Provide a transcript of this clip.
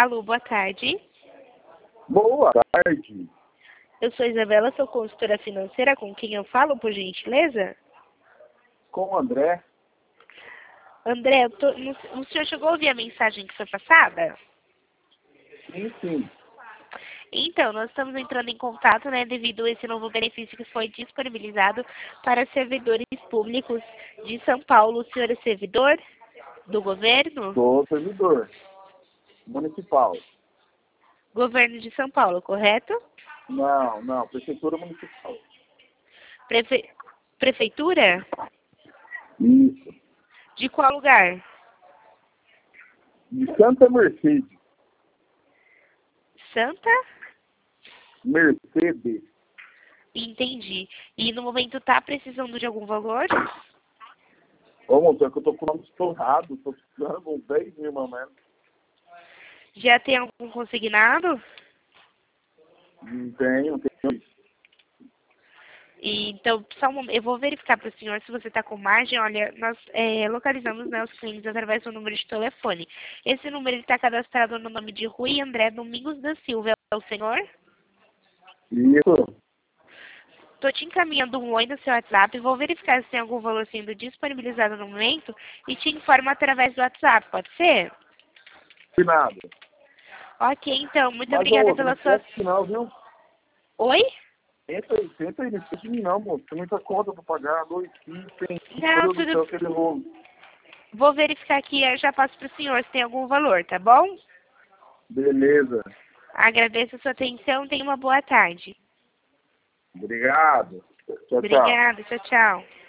Alô, boa tarde. Boa tarde. Eu sou Isabela, sou consultora financeira. Com quem eu falo, por gentileza? Com o André. André, o senhor chegou a ouvir a mensagem que foi passada? Sim. Então, nós estamos entrando em contato, né, devido a esse novo benefício que foi disponibilizado para servidores públicos de São Paulo. O senhor é servidor do governo? Sou servidor municipal. Governo de São Paulo, correto? Não, prefeitura municipal. Prefeitura? Isso. De qual lugar? De Santa Mercedes. Santa? Mercedes. Entendi. E no momento tá precisando de algum valor? Ô, motor, que eu tô com o nome estourado. Tô precisando de uns 10 mil, mais ou menos. Já tem algum consignado? Não tenho. E, então, só um momento, eu vou verificar para o senhor se você está com margem. Olha, nós localizamos, né, os clientes através do número de telefone. Esse número está cadastrado no nome de Rui André Domingos da Silva. É o senhor? Isso. Estou te encaminhando um oi no seu WhatsApp. Vou verificar se tem algum valor sendo disponibilizado no momento e te informo através do WhatsApp. Pode ser? Nada. Ok, então. Muito Mas, obrigada ô, não pela sua... esquece que não, viu? Oi? Tenta aí, não esquece de mim não, moço. Tem muita conta pra pagar. 2 filhos, tem... Não, Meu Deus do céu, tudo... aquele rolo. Vou verificar aqui e eu já passo para o senhor se tem algum valor, tá bom? Beleza. Agradeço a sua atenção. Tenha uma boa tarde. Obrigado. Tchau. Obrigada. Tchau, tchau.